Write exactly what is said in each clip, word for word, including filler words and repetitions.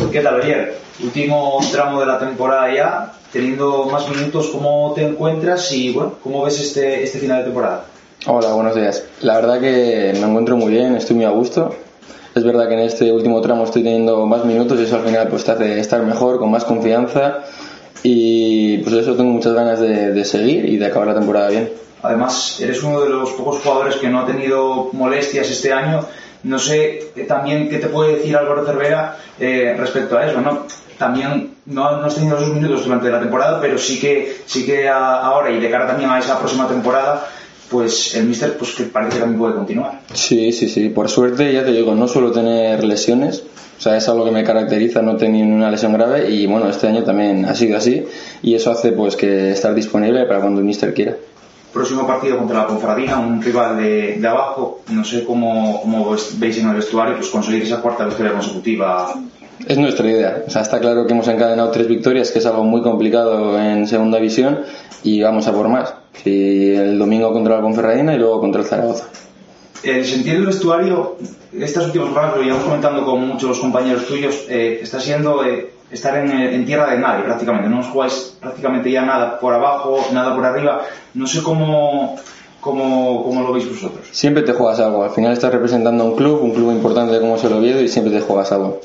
¿Qué tal, Oyer? Último tramo de la temporada ya, teniendo más minutos, ¿cómo te encuentras y bueno, cómo ves este, este final de temporada? Hola, buenos días. La verdad que me encuentro muy bien, estoy muy a gusto. Es verdad que en este último tramo estoy teniendo más minutos y eso al final pues te hace estar mejor, con más confianza y pues eso tengo muchas ganas de, de seguir y de acabar la temporada bien. Además, eres uno de los pocos jugadores que no ha tenido molestias este año. No sé eh, también qué te puede decir Álvaro Cervera eh, respecto a eso, ¿no? También no, no has tenido esos minutos durante la temporada, pero sí que sí que a, ahora y de cara también a esa próxima temporada, pues el míster pues que parece que también puede continuar. Sí, sí, sí. Por suerte, ya te digo, no suelo tener lesiones. O sea, es algo que me caracteriza, no tener una lesión grave y bueno, este año también ha sido así y eso hace pues que estar disponible para cuando el míster quiera. Próximo partido contra la Ponferradina, un rival de, de abajo. No sé cómo, cómo veis en el vestuario pues conseguir esa cuarta victoria consecutiva. Es nuestra idea. O sea, está claro que hemos encadenado tres victorias, que es algo muy complicado en segunda división, y vamos a por más. Y el domingo contra la Ponferradina y luego contra el Zaragoza. El sentido del vestuario, estas últimas jornadas, lo llevamos comentando con muchos compañeros tuyos, eh, está siendo eh, estar en, en tierra de nadie prácticamente. No os jugáis prácticamente ya nada por abajo, nada por arriba. No sé cómo, cómo, cómo lo veis vosotros. Siempre te juegas algo. Al final estás representando a un club, un club importante como es el Oviedo, y siempre te juegas algo.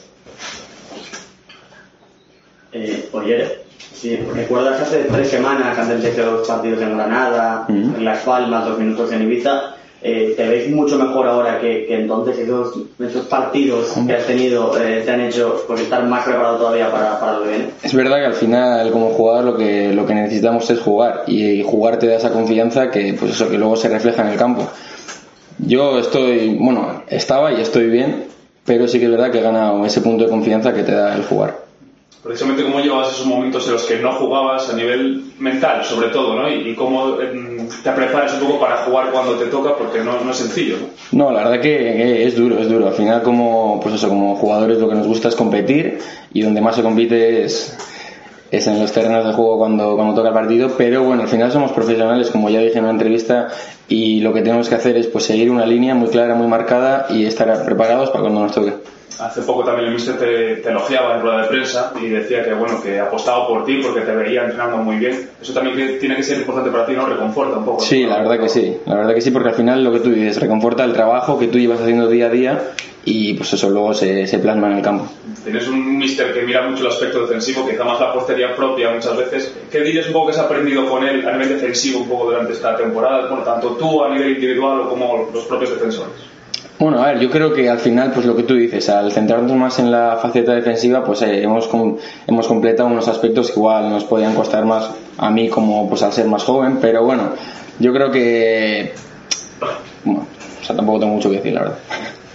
Eh, Oye, si recuerdas hace tres semanas, antes de los partidos en Granada, mm-hmm. en Las Palmas, dos minutos en Ibiza, eh, ¿te veis mucho mejor ahora que, que entonces? Esos, esos partidos mm-hmm. que has tenido eh, te han hecho pues, estar más preparado todavía para, para lo que viene. Es verdad que al final, como jugador, lo que, lo que necesitamos es jugar, y jugar te da esa confianza que, pues eso, que luego se refleja en el campo. Yo estoy, bueno, estaba y estoy bien, pero sí que es verdad que he ganado ese punto de confianza que te da el jugar. Precisamente cómo llevabas esos momentos en los que no jugabas a nivel mental, sobre todo, ¿no? Y, y cómo eh, te preparas un poco para jugar cuando te toca, porque no, no es sencillo, ¿no? No, la verdad que es duro, es duro. Al final, como, pues eso, como jugadores lo que nos gusta es competir, y donde más se compite es, es en los terrenos de juego cuando, cuando toca el partido, pero bueno, al final somos profesionales, como ya dije en una entrevista, y lo que tenemos que hacer es pues seguir una línea muy clara, muy marcada y estar preparados para cuando nos toque. Hace poco también el míster te, te elogiaba en rueda de prensa y decía que bueno que apostaba por ti porque te veía entrenando muy bien. Eso también que, tiene que ser importante para ti, ¿no? Reconforta un poco. Sí, la verdad que sí, la verdad que sí, porque al final lo que tú dices, reconforta el trabajo que tú llevas haciendo día a día y pues eso luego se, se plasma en el campo. Tienes un míster que mira mucho el aspecto defensivo, quizá más la portería propia muchas veces. ¿Qué dirías un poco que has aprendido con él a nivel defensivo un poco durante esta temporada? Bueno, tanto tú a nivel individual como los propios defensores. Bueno, a ver, yo creo que al final, pues lo que tú dices, al centrarnos más en la faceta defensiva, pues eh, hemos com- hemos completado unos aspectos que igual nos podían costar más a mí como pues al ser más joven, pero bueno, yo creo que bueno, o sea, tampoco tengo mucho que decir, la verdad.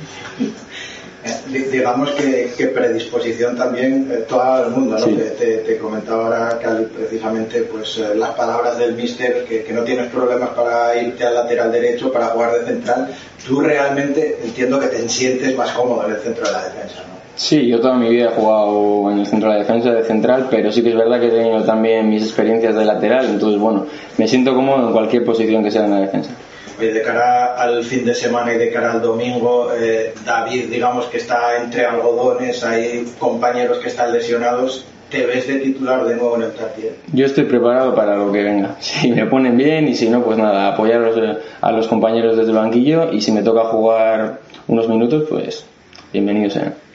Digamos que, que predisposición también eh, todo el mundo, ¿no? Sí. Te, te, te comentaba ahora, Cali, precisamente pues eh, las palabras del míster, que, que no tienes problemas para irte al lateral derecho, para jugar de central. Tú realmente entiendo que te sientes más cómodo en el centro de la defensa, ¿no? Sí, yo toda mi vida he jugado en el centro de la defensa, de central, pero sí que es verdad que he tenido también mis experiencias de lateral, entonces bueno, me siento cómodo en cualquier posición que sea en la defensa. De cara al fin de semana y de cara al domingo, eh, David, digamos que está entre algodones, hay compañeros que están lesionados. ¿Te ves de titular de nuevo en el partido? Yo estoy preparado para lo que venga. Si me ponen bien y si no, pues nada, apoyar a los, a los compañeros desde el banquillo, y si me toca jugar unos minutos, pues bienvenido sea.